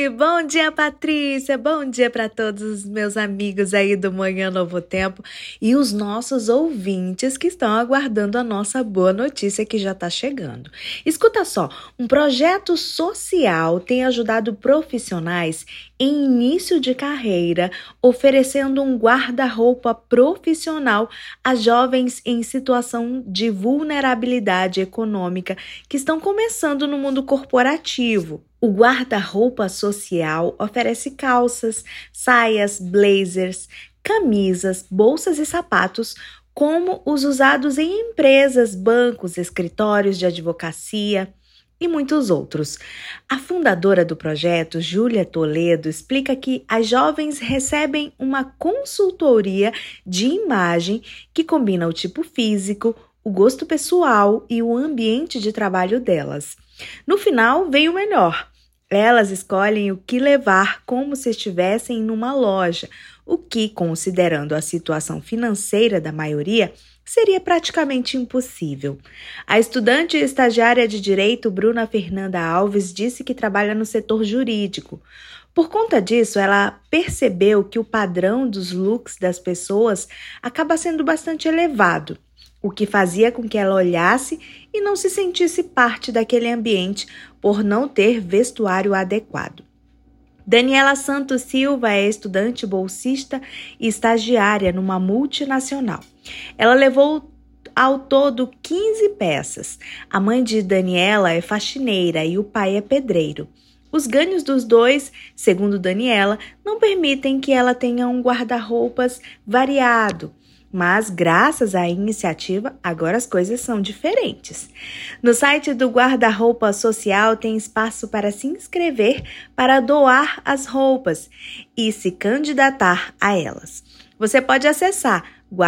Bom dia, Patrícia! Bom dia para todos os meus amigos aí do Manhã Novo Tempo e os nossos ouvintes que estão aguardando a nossa boa notícia que já está chegando. Escuta só, um projeto social tem ajudado profissionais em início de carreira, oferecendo um guarda-roupa profissional a jovens em situação de vulnerabilidade econômica que estão começando no mundo corporativo. O guarda-roupa social oferece calças, saias, blazers, camisas, bolsas e sapatos, como os usados em empresas, bancos, escritórios de advocacia e muitos outros. A fundadora do projeto, Júlia Toledo, explica que as jovens recebem uma consultoria de imagem que combina o tipo físico, o gosto pessoal e o ambiente de trabalho delas. No final, vem o melhor. Elas escolhem o que levar como se estivessem numa loja, o que, considerando a situação financeira da maioria, seria praticamente impossível. A estudante e estagiária de Direito Bruna Fernanda Alves disse que trabalha no setor jurídico. Por conta disso, ela percebeu que o padrão dos looks das pessoas acaba sendo bastante elevado, o que fazia com que ela olhasse e não se sentisse parte daquele ambiente por não ter vestuário adequado. Daniela Santos Silva é estudante bolsista e estagiária numa multinacional. Ela levou ao todo 15 peças. A mãe de Daniela é faxineira e o pai é pedreiro. Os ganhos dos dois, segundo Daniela, não permitem que ela tenha um guarda-roupas variado. Mas, graças à iniciativa, agora as coisas são diferentes. No site do Guarda-Roupa Social tem espaço para se inscrever para doar as roupas e se candidatar a elas. Você pode acessar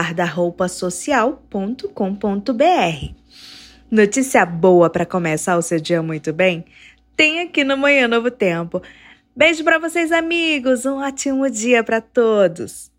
guardaroupasocial.com.br. Notícia boa para começar o seu dia muito bem? Tem aqui no Manhã Novo Tempo. Beijo para vocês, amigos. Um ótimo dia para todos.